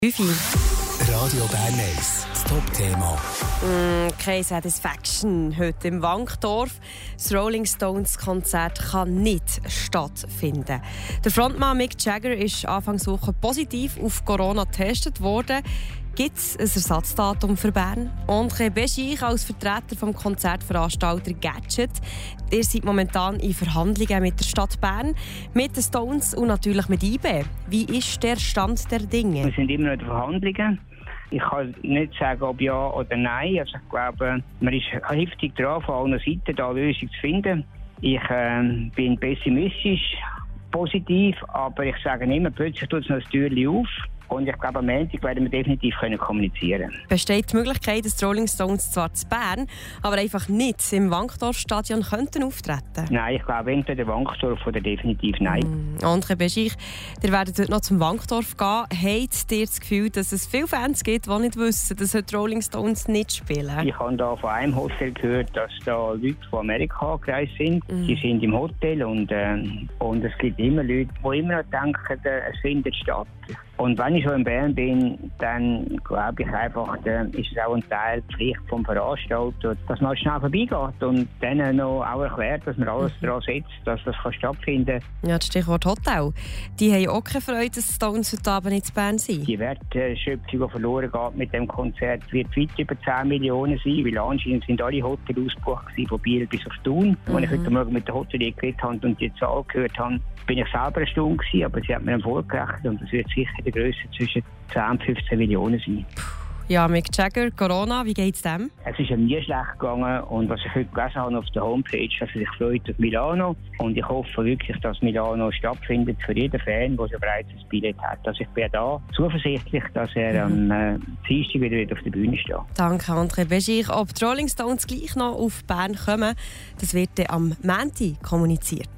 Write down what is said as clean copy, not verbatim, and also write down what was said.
Radio Bern 1, das Top-Thema. Keine Satisfaction heute im Wankdorf. Das Rolling Stones Konzert kann nicht stattfinden. Der Frontmann Mick Jagger ist Anfangswoche positiv auf Corona getestet worden. Gibt es ein Ersatzdatum für Bern? André Beschich als Vertreter vom Konzertveranstalter Gadget. Ihr seid momentan in Verhandlungen mit der Stadt Bern, mit den Stones und natürlich mit IB. Wie ist der Stand der Dinge? Wir sind immer noch in Verhandlungen. Ich kann nicht sagen, ob ja oder nein. Also ich glaube, man ist heftig dran, von allen Seiten da eine Lösung zu finden. Ich bin pessimistisch, positiv, aber ich sage immer, plötzlich tut es noch das Türchen auf. Und ich glaube, am Montag werden wir definitiv kommunizieren können. Besteht die Möglichkeit, dass die Rolling Stones zwar zu Bern, aber einfach nicht im Wankdorf-Stadion könnten auftreten? Nein, ich glaube entweder Wankdorf oder definitiv nein. André Beschich, ihr werdet heute noch zum Wankdorf gehen. Habt ihr das Gefühl, dass es viele Fans gibt, die nicht wissen, dass heute die Rolling Stones nicht spielen? Ich habe da von einem Hotel gehört, dass da Leute von Amerika angereist sind. Die sind im Hotel und es gibt immer Leute, die immer noch denken, es findet statt. Und wenn ich schon in Bern bin, dann glaube ich einfach, ist es auch ein Teil der Pflicht vom Veranstalter, dass man schnell vorbeigeht und denen noch auch erklärt, dass man alles daran setzt, dass das stattfinden kann. Ja, das Stichwort Hotel. Die haben auch keine Freude, dass die Stones heute Abend nicht in Bern sind. Die Wertschöpfung, die verloren geht mit dem Konzert, wird weit über 10 Millionen sein, weil anscheinend sind alle Hotels ausgebucht von Biel bis auf Thun. Als ich heute Morgen mit der Hotelier geredet habe und die Zahl gehört habe, bin ich selber eine Stunde gewesen, aber sie hat mir vorgerechnet und es wird sicher die Größe zwischen 10 und 15 Millionen sein. Ja, Mick Jagger, Corona, wie geht es dem? Es ist ihm nie schlecht gegangen und was ich heute gelesen habe auf der Homepage, dass er sich freut auf Milano und ich hoffe wirklich, dass Milano stattfindet für jeden Fan, der schon bereits ein Billett hat. Also ich bin da zuversichtlich, dass er am Dienstag wieder auf der Bühne steht. Danke, André Beschich. Ob die Rolling Stones gleich noch auf Bern kommen, das wird dann am Montag kommuniziert.